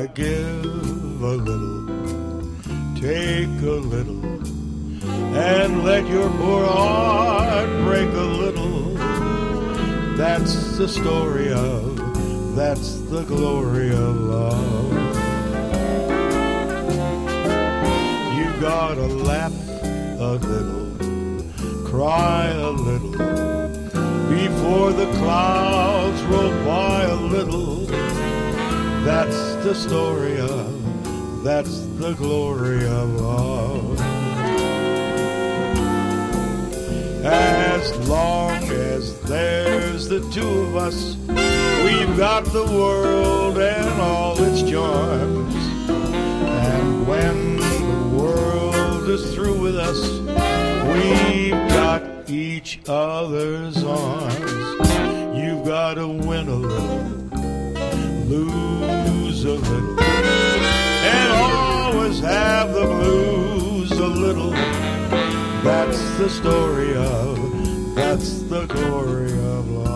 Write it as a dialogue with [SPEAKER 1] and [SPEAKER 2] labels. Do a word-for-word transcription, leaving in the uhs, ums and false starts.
[SPEAKER 1] gotta give a little, take a little, and let your poor heart break a little. That's the story of, that's the glory of love. You gotta laugh a little, cry a little, before the clouds roll by a little. That's the story of, that's the glory of love. As long as there's the two of us, we've got the world and all its charms. And when the world is through with us, we've got each other's arms. You've got to win a little, lose a little, and always have the blues a little. That's the story of, that's the glory of love.